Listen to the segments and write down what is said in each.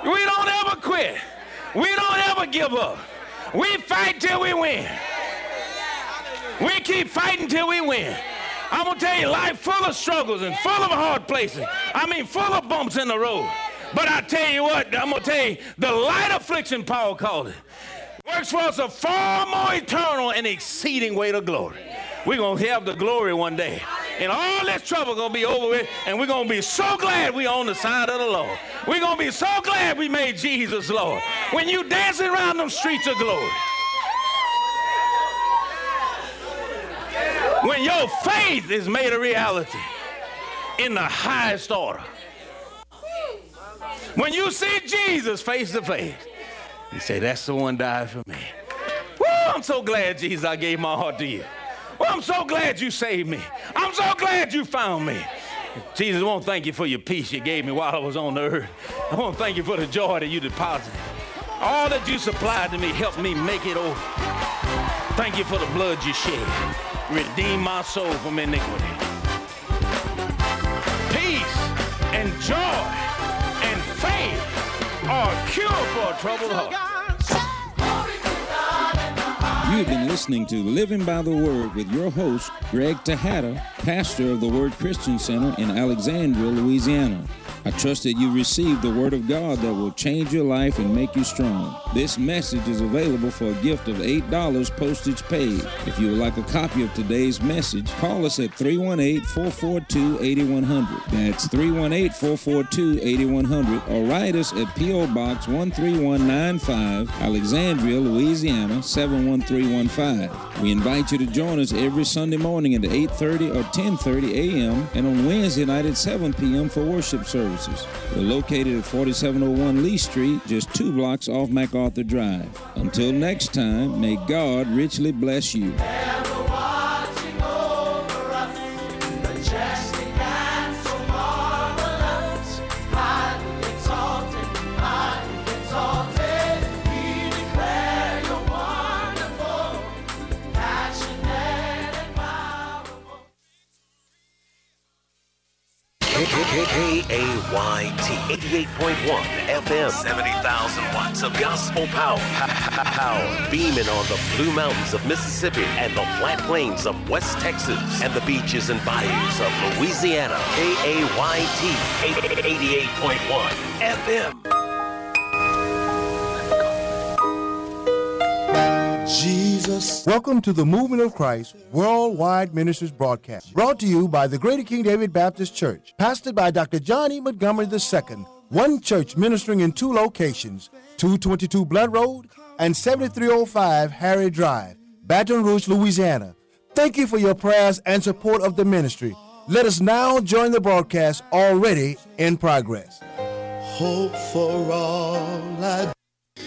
We don't ever quit. We don't ever give up. We fight till we win. We keep fighting till we win. I'm going to tell you, life full of struggles and full of hard places. I mean, full of bumps in the road. But I tell you what, I'm going to tell you, the light affliction, Paul called it, works for us a far more eternal and exceeding weight of glory. We're going to have the glory one day. And all this trouble going to be over with, and we're going to be so glad we're on the side of the Lord. We're going to be so glad we made Jesus Lord. When you dancing around them streets of glory. When your faith is made a reality in the highest order. When you see Jesus face to face, you say, that's the one died for me. Woo, I'm so glad, Jesus, I gave my heart to you. Well, I'm so glad you saved me. I'm so glad you found me. Jesus, I want to thank you for your peace you gave me while I was on the earth. I want to thank you for the joy that you deposited. All that you supplied to me helped me make it over. Thank you for the blood you shed. Redeem my soul from iniquity. Peace and joy and faith are a cure for a troubled heart. You've been listening to Living by the Word with your host, Greg Tejada, pastor of the Word Christian Center in Alexandria, Louisiana. I trust that you received the Word of God that will change your life and make you strong. This message is available for a gift of $8 postage paid. If you would like a copy of today's message, call us at 318-442-8100. That's 318-442-8100, or write us at P.O. Box 13195, Alexandria, Louisiana 71315. We invite you to join us every Sunday morning at 8:30 or 10:30 a.m. and on Wednesday night at 7 p.m. for worship services. We're located at 4701 Lee Street, just 2 blocks off MacArthur Drive. Until next time, may God richly bless you. KAYT 88.1 FM, 70,000 watts of gospel power. Beaming on the Blue Mountains of Mississippi and the flat plains of West Texas and the beaches and bayous of Louisiana. KAYT 88.1 FM. Jesus. Welcome to the Movement of Christ Worldwide Ministries broadcast, brought to you by the Greater King David Baptist Church, pastored by Dr. John E. Montgomery II, one church ministering in 2 locations, 222 Blood Road and 7305 Harry Drive, Baton Rouge, Louisiana. Thank you for your prayers and support of the ministry. Let us now join the broadcast already in progress. Hope for all I do.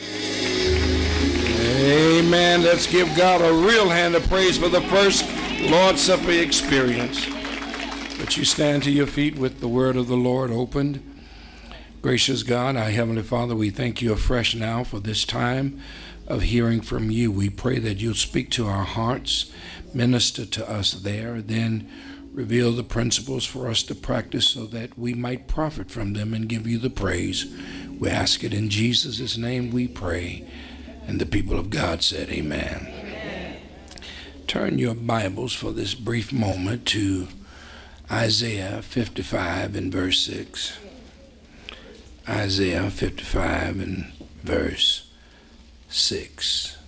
Amen. Let's give God a real hand of praise for the first Lord's Supper experience. But you stand to your feet with the word of the Lord opened. Gracious God, our Heavenly Father, we thank you afresh now for this time of hearing from you. We pray that you'll speak to our hearts, minister to us there, then reveal the principles for us to practice so that we might profit from them and give you the praise. We ask it in Jesus' name we pray. And the people of God said, amen. Amen. Turn your Bibles for this brief moment to Isaiah 55 and verse 6. Isaiah 55 and verse 6.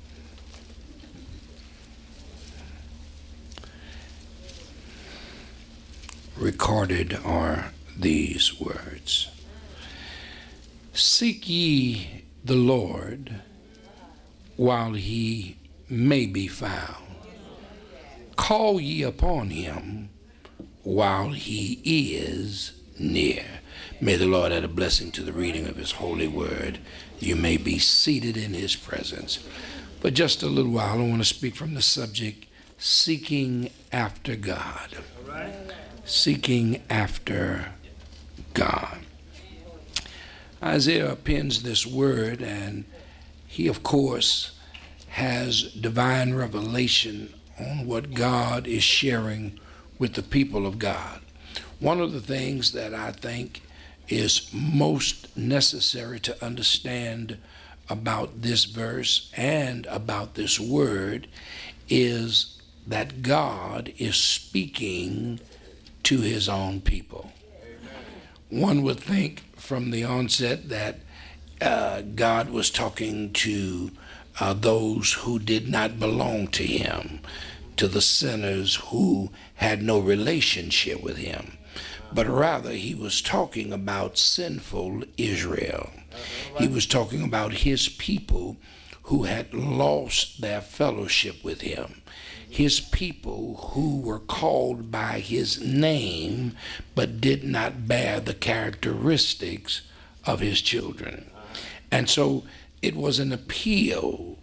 Recorded are these words. Seek ye the Lord while he may be found. Call ye upon him while he is near. May the Lord add a blessing to the reading of his holy word. You may be seated in his presence. For just a little while, I want to speak from the subject, seeking after God. All right. Seeking after God. Isaiah pens this word, and he, of course, has divine revelation on what God is sharing with the people of God. One of the things that I think is most necessary to understand about this verse and about this word is that God is speaking to his own people. One would think from the onset that God was talking to those who did not belong to him, to the sinners who had no relationship with him, but rather he was talking about sinful Israel. He was talking about his people who had lost their fellowship with him, his people who were called by his name but did not bear the characteristics of his children. And so it was an appeal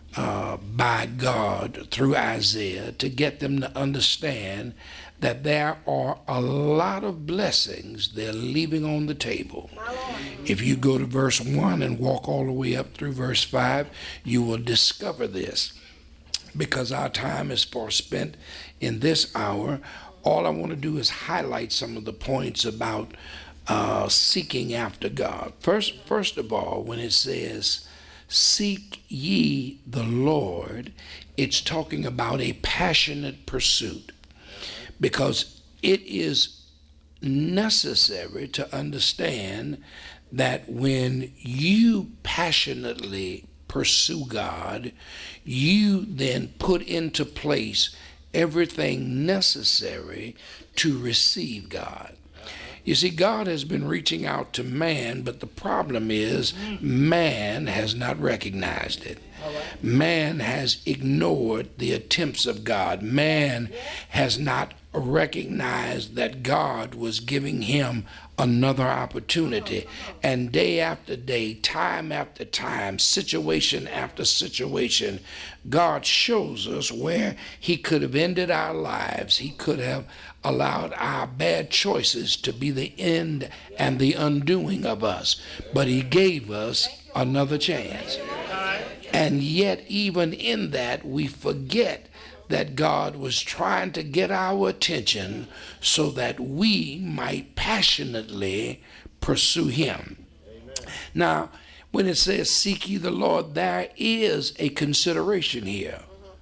by God through Isaiah to get them to understand that there are a lot of blessings they're leaving on the table. If you go to verse 1 and walk all the way up through verse 5, you will discover this. Because our time is far spent in this hour, all I want to do is highlight some of the points about seeking after God. First of all, when it says, seek ye the Lord, it's talking about a passionate pursuit, because it is necessary to understand that when you passionately pursue God, you then put into place everything necessary to receive God. You see, God has been reaching out to man, but the problem is man has not recognized it. Man has ignored the attempts of God. Man has not recognized that God was giving him another opportunity. And day after day, time after time, situation after situation, God shows us where he could have ended our lives. He could have allowed our bad choices to be the end and the undoing of us. But he gave us another chance. And yet, even in that, we forget that God was trying to get our attention so that we might passionately pursue him. Now, when it says seek ye the Lord, there is a consideration here.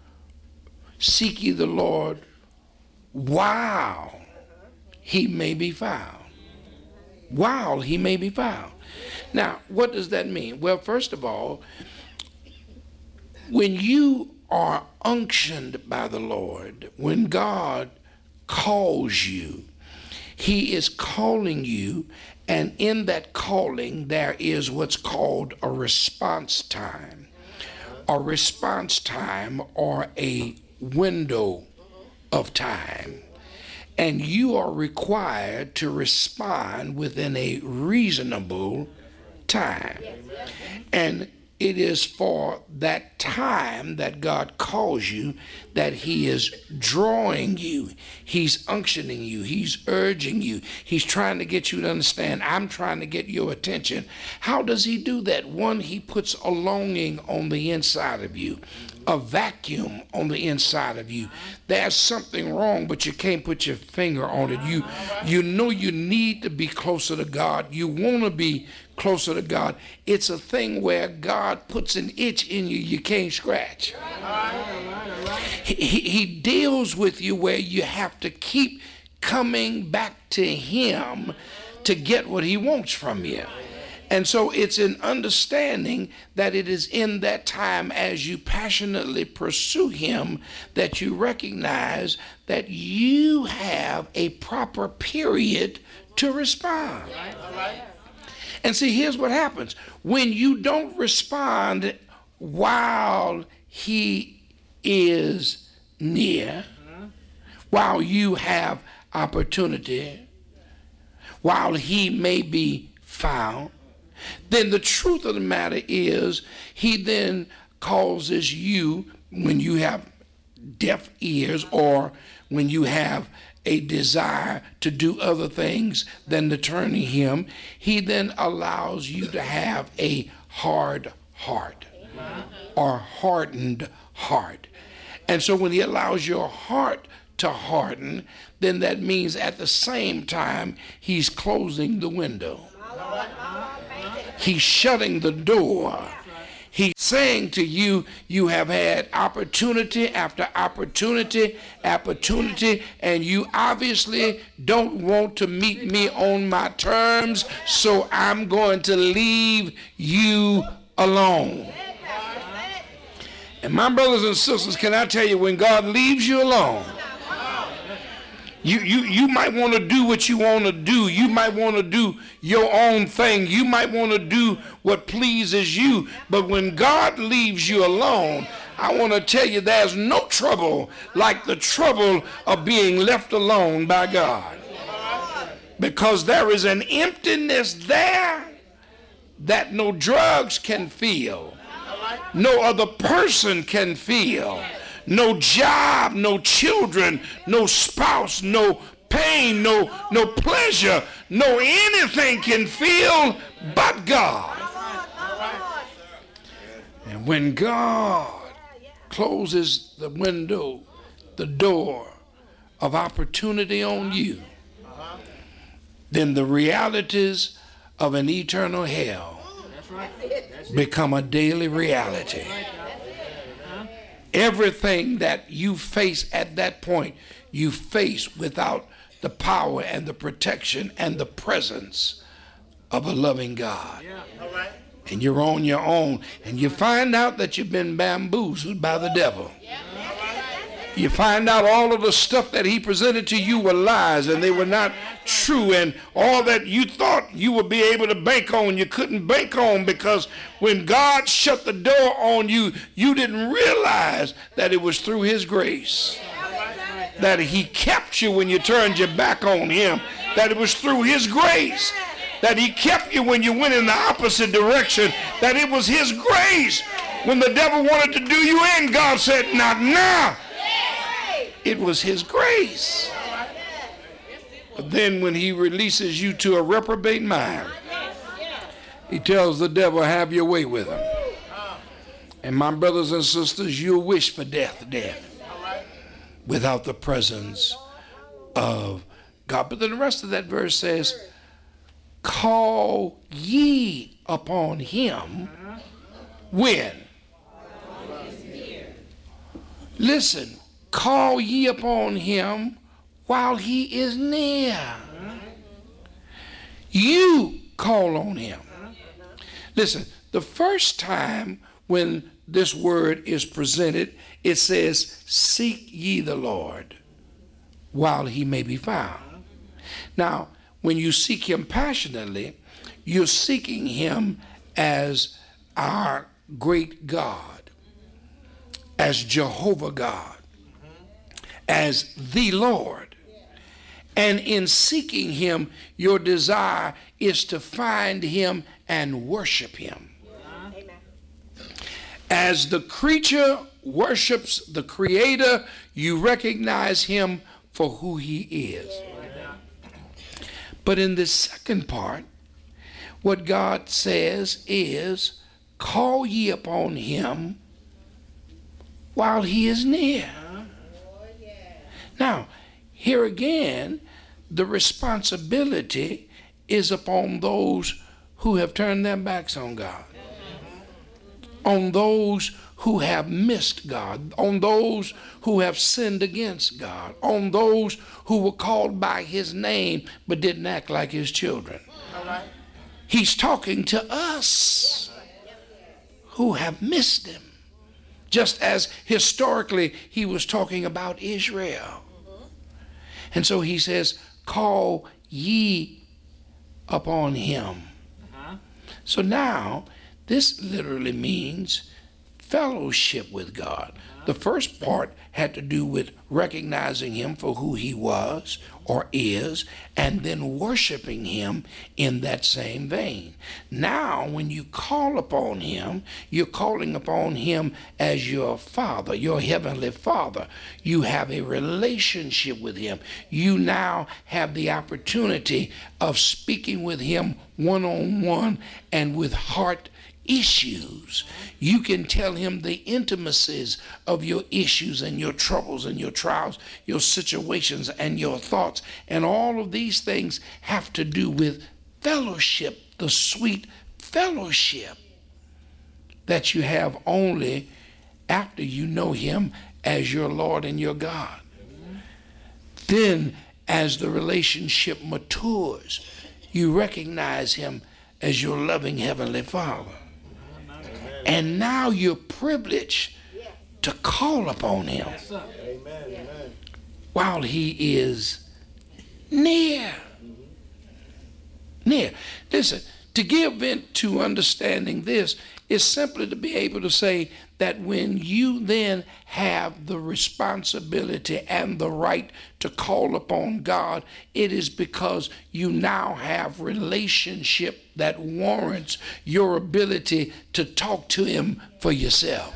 Seek ye the Lord while he may be found. While he may be found. Now, what does that mean? Well, first of all, when you are unctioned by the Lord, when God calls you, he is calling you, and in that calling there is what's called a response time. A response time, or a window of time. And you are required to respond within a reasonable time. And it is for that time that God calls you that he is drawing you. He's unctioning you. He's urging you. He's trying to get you to understand, I'm trying to get your attention. How does he do that? One, he puts a longing on the inside of you, a vacuum on the inside of you. There's something wrong, but you can't put your finger on it. You know you need to be closer to God. You want to be closer to God. It's a thing where God puts an itch in you you can't scratch. He deals with you where you have to keep coming back to him to get what he wants from you. And so it's an understanding that it is in that time, as you passionately pursue him, that you recognize that you have a proper period to respond. And see, here's what happens. When you don't respond while he is near, while you have opportunity, while he may be found, then the truth of the matter is he then causes you, when you have deaf ears or when you have a desire to do other things than to turn to him, he then allows you to have a hard heart or hardened heart. And so when he allows your heart to harden, then that means at the same time he's closing the window. He's shutting the door. He's saying to you, you have had opportunity after opportunity, and you obviously don't want to meet me on my terms, so I'm going to leave you alone. And my brothers and sisters, can I tell you, when God leaves you alone, you might want to do what you want to do. You might want to do your own thing. You might want to do what pleases you. But when God leaves you alone, I want to tell you there's no trouble like the trouble of being left alone by God. Because there is an emptiness there that no drugs can fill. No other person can fill. No job, no children, no spouse, no pain, no pleasure, no anything can fill but God. And when God closes the window, the door of opportunity on you, then the realities of an eternal hell become a daily reality. Everything that you face at that point, you face without the power and the protection and the presence of a loving God. And you're on your own, and you find out that you've been bamboozled by the devil. You find out all of the stuff that he presented to you were lies, and they were not true, and all that you thought you would be able to bank on, you couldn't bank on, because when God shut the door on you, you didn't realize that it was through his grace, that he kept you when you turned your back on him, that it was through his grace, that he kept you when you went in the opposite direction, that it was his grace. When the devil wanted to do you in, God said, not now. It was his grace. But then when he releases you to a reprobate mind, he tells the devil, have your way with him. And my brothers and sisters, you'll wish for death without the presence of God. But then the rest of that verse says, call ye upon him when? Listen. Call ye upon him while he is near. You call on him. Listen, the first time when this word is presented, it says, seek ye the Lord while he may be found. Now, when you seek him passionately, you're seeking him as our great God, as Jehovah God, as the Lord. And in seeking him, your desire is to find him and worship him. As the creature worships the Creator, you recognize him for who he is. But in the second part, what God says is, call ye upon him while he is near. Now, here again, the responsibility is upon those who have turned their backs on God, on those who have missed God, on those who have sinned against God, on those who were called by his name but didn't act like his children. He's talking to us who have missed him, just as historically he was talking about Israel. And so he says, call ye upon him. So now, this literally means fellowship with God. The first part had to do with recognizing him for who he was or is, and then worshiping him in that same vein. Now, when you call upon him, you're calling upon him as your Father, your heavenly Father. You have a relationship with him. You now have the opportunity of speaking with him one-on-one and with heart issues. You can tell him the intimacies of your issues and your troubles and your trials, your situations and your thoughts. And all of these things have to do with fellowship the sweet fellowship that you have only after you know him as your Lord and your God. Then as the relationship matures, you recognize him as your loving heavenly Father. And now you're privileged to call upon him while he is near. Near. Listen, to give vent to understanding this is simply to be able to say that when you then have the responsibility and the right to call upon God, it is because you now have relationship that warrants your ability to talk to him for yourself.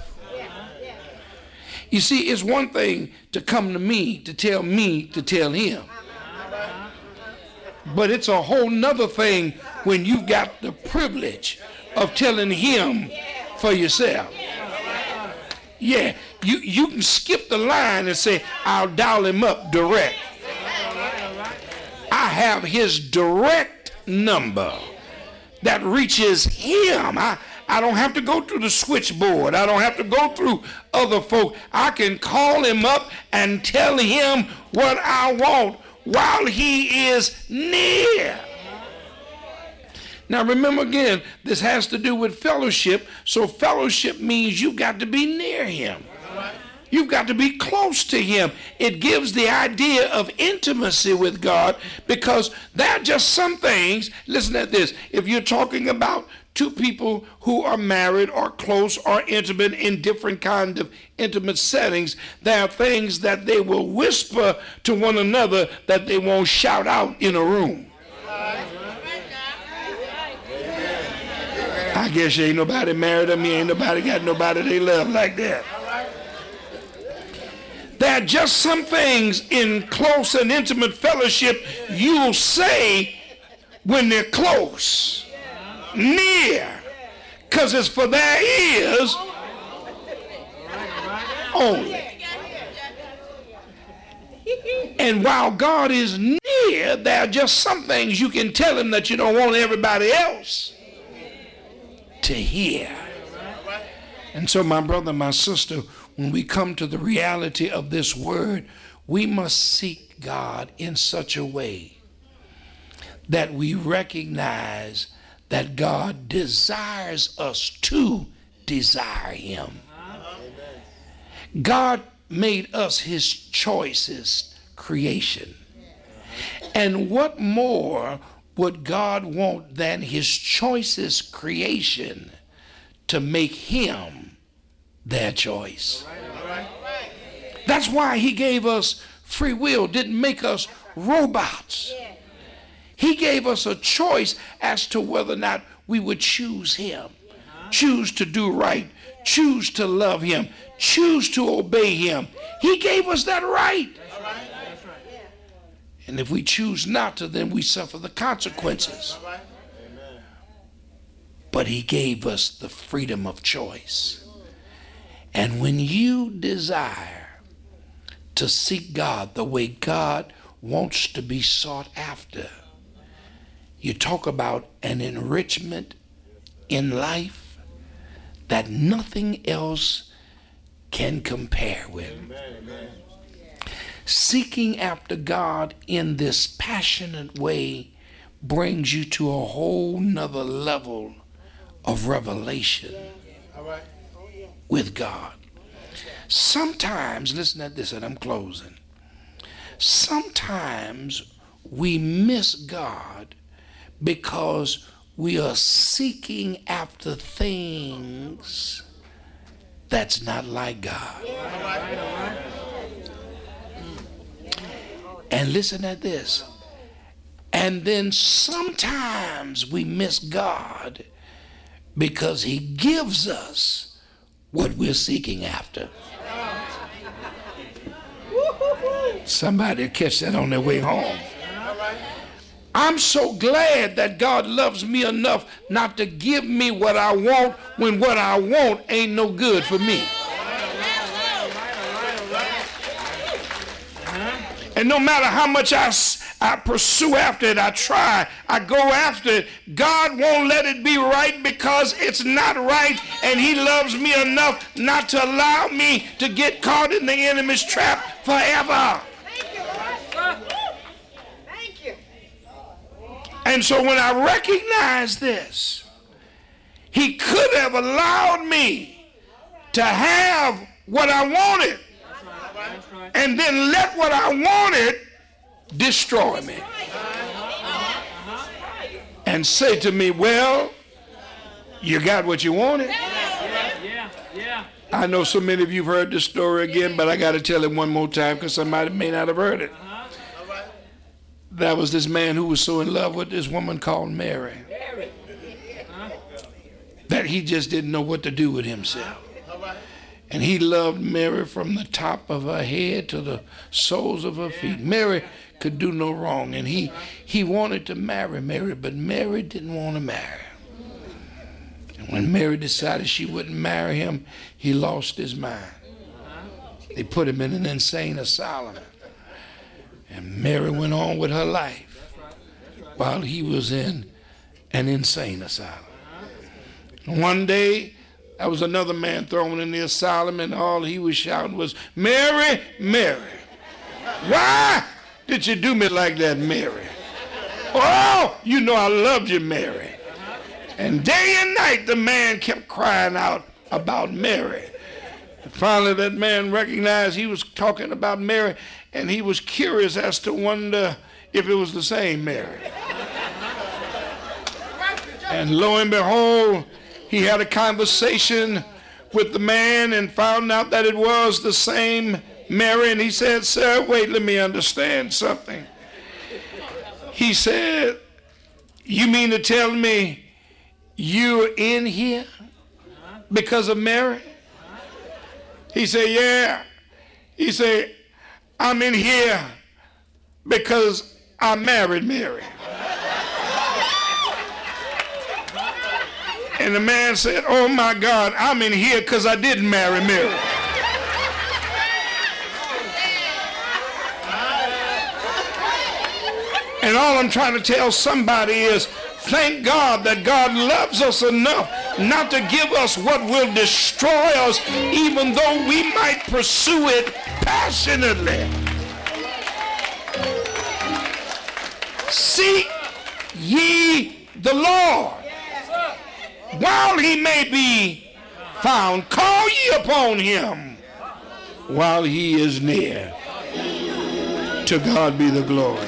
You see, it's one thing to come to me to tell him. But it's a whole nother thing when you've got the privilege of telling him for yourself. Yeah, you can skip the line and say, I'll dial him up direct. I have his direct number that reaches him. I don't have to go through the switchboard. I don't have to go through other folk. I can call him up and tell him what I want while he is near. Now remember again, this has to do with fellowship. So fellowship means you've got to be near him. You've got to be close to him. It gives the idea of intimacy with God, because there are just some things. Listen to this. If you're talking about two people who are married or close or intimate in different kind of intimate settings, there are things that they will whisper to one another that they won't shout out in a room. I guess ain't nobody married to me, ain't nobody got nobody they love like that. There are just some things in close and intimate fellowship you'll say when they're close, near, because it's for their ears only. And while God is near, there are just some things you can tell him that you don't want everybody else to hear. And so, my brother, my sister, when we come to the reality of this word, we must seek God in such a way that we recognize that God desires us to desire him. God made us his choicest creation. And what more would God want than his choicest creation to make him their choice? That's why he gave us free will, didn't make us robots. He gave us a choice as to whether or not we would choose him, choose to do right, choose to love him, choose to obey him. He gave us that right. And if we choose not to, then we suffer the consequences. But he gave us the freedom of choice. And when you desire to seek God the way God wants to be sought after, you talk about an enrichment in life that nothing else can compare with. Seeking after God in this passionate way brings you to a whole nother level of revelation with God. Sometimes, listen to this and I'm closing. Sometimes we miss God because we are seeking after things that's not like God. And listen to this. And then sometimes we miss God because he gives us what we're seeking after. Somebody catch that on their way home. I'm so glad that God loves me enough not to give me what I want when what I want ain't no good for me. And no matter how much I pursue after it. I try. I go after it. God won't let it be right because it's not right, and he loves me enough not to allow me to get caught in the enemy's trap forever. Thank you. And so when I recognize this, he could have allowed me to have what I wanted and then let what I wanted destroy me and say to me, well, you got what you wanted. I know so many of you have heard this story again, but I got to tell it one more time because somebody may not have heard it. That was this man who was so in love with this woman called Mary that he just didn't know what to do with himself. And he loved Mary from the top of her head to the soles of her feet. Mary could do no wrong, and he wanted to marry Mary, but Mary didn't want to marry. And when Mary decided she wouldn't marry him, he lost his mind. They put him in an insane asylum. And Mary went on with her life while he was in an insane asylum. One day, there was another man thrown in the asylum, and all he was shouting was, Mary, Mary, why did you do me like that, Mary? Oh, you know I loved you, Mary. And day and night, the man kept crying out about Mary. And finally, that man recognized he was talking about Mary, and he was curious as to wonder if it was the same Mary. And lo and behold, he had a conversation with the man and found out that it was the same Mary. And he said, sir, wait, let me understand something. He said, you mean to tell me you're in here because of Mary? He said, yeah. He said, I'm in here because I married Mary. And the man said, oh my God, I'm in here because I didn't marry Mary. And all I'm trying to tell somebody is, thank God that God loves us enough not to give us what will destroy us, even though we might pursue it passionately. Seek ye the Lord while he may be found. Call ye upon him while he is near. To God be the glory.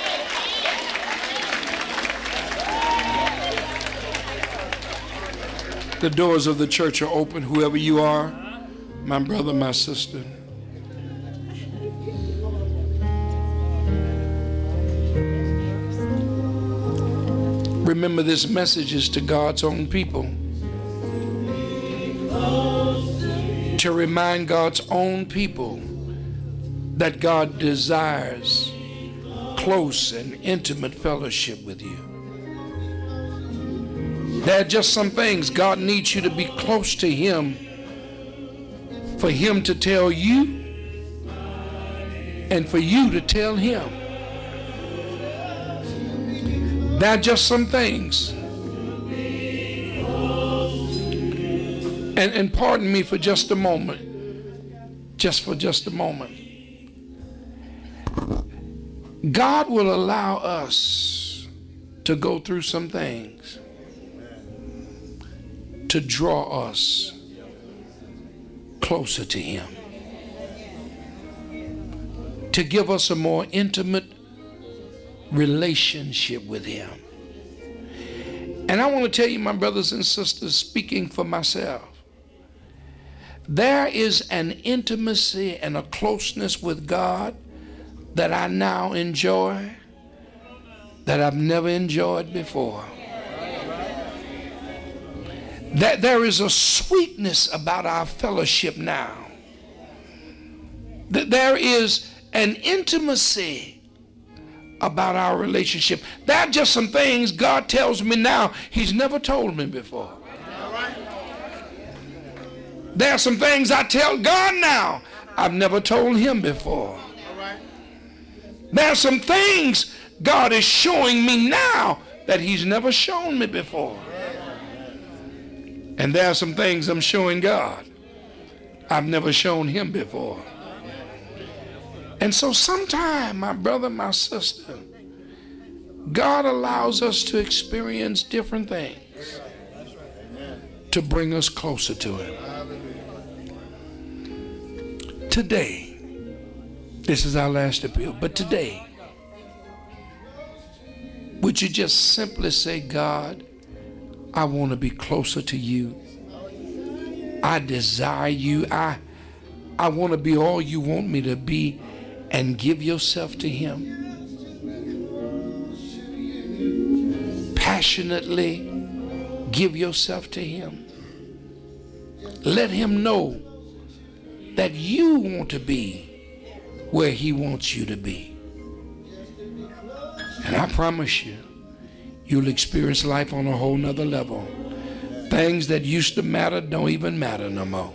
The doors of the church are open, whoever you are, my brother, my sister. Remember, this message is to God's own people. To remind God's own people that God desires close and intimate fellowship with you. There are just some things God needs you to be close to him for him to tell you and for you to tell him. There are just some things. And pardon me for just a moment. Just for just a moment. God will allow us to go through some things to draw us closer to him. To give us a more intimate relationship with him. And I want to tell you, my brothers and sisters, speaking for myself, there is an intimacy and a closeness with God that I now enjoy that I've never enjoyed before. That there is a sweetness about our fellowship now. That there is an intimacy about our relationship. There are just some things God tells me now he's never told me before. There are some things I tell God now I've never told him before. There are some things God is showing me now that he's never shown me before. And there are some things I'm showing God I've never shown him before. And so sometime, my brother, my sister, God allows us to experience different things to bring us closer to him. Today, this is our last appeal, but today, would you just simply say, God, I want to be closer to you. I desire you. I want to be all you want me to be, and give yourself to him. Passionately give yourself to him. Let him know that you want to be where he wants you to be. And I promise you, you'll experience life on a whole nother level. Things that used to matter don't even matter no more.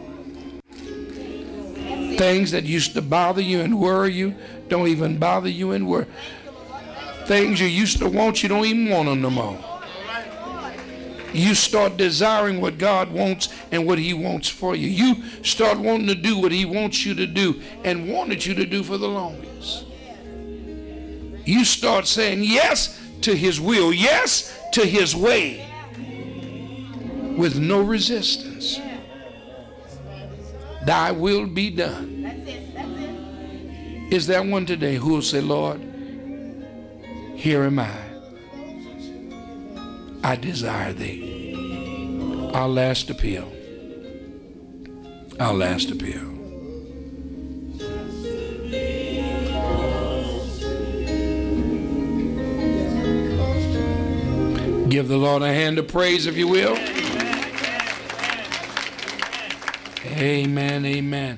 Things that used to bother you and worry you don't even bother you and worry. Things you used to want, you don't even want them no more. You start desiring what God wants and what he wants for you. You start wanting to do what he wants you to do and wanted you to do for the longest. You start saying yes to his will, yes to his way, with no resistance. Thy will be done. That's it. Is there one today who will say, Lord, here am I desire thee. Our last appeal. Our last appeal. Give the Lord a hand of praise, if you will. Amen, amen.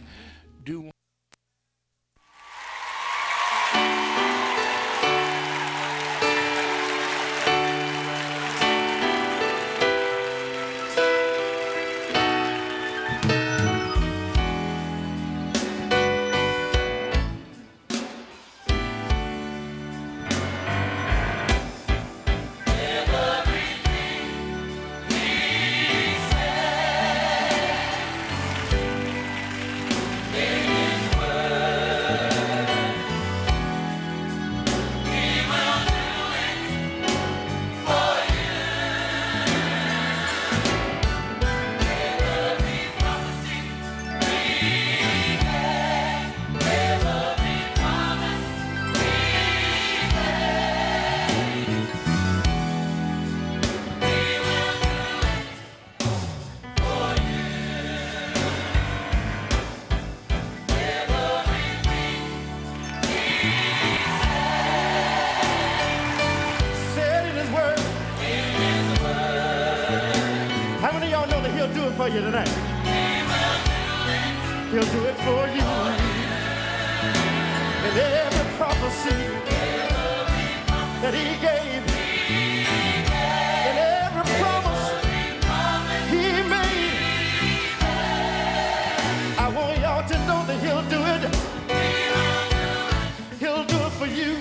For you tonight. He'll do it for you. And every prophecy that he gave, and every promise he made, I want y'all to know that he'll do it. He'll do it for you.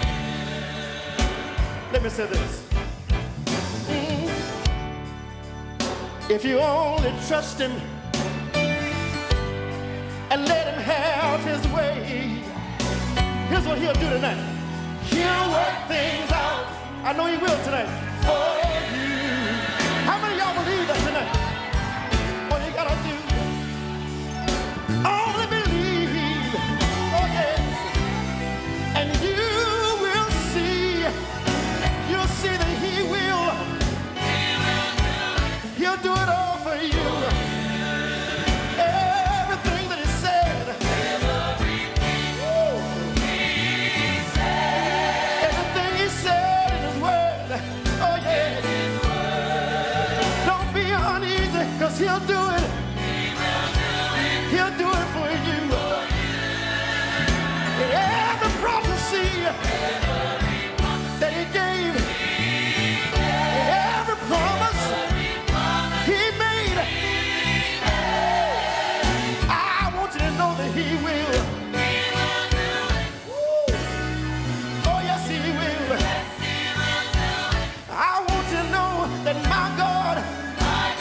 Let me say this. If you only trust him and let him have his way, here's what he'll do tonight. He'll work things out. I know he will tonight for you. How many of y'all believe that tonight? All you gotta do, only believe. Oh yes. And you will see. You'll see that he will. He'll do it all for you. Everything that he said. Everything he said in his word. Oh, yeah. Don't be uneasy, because he'll do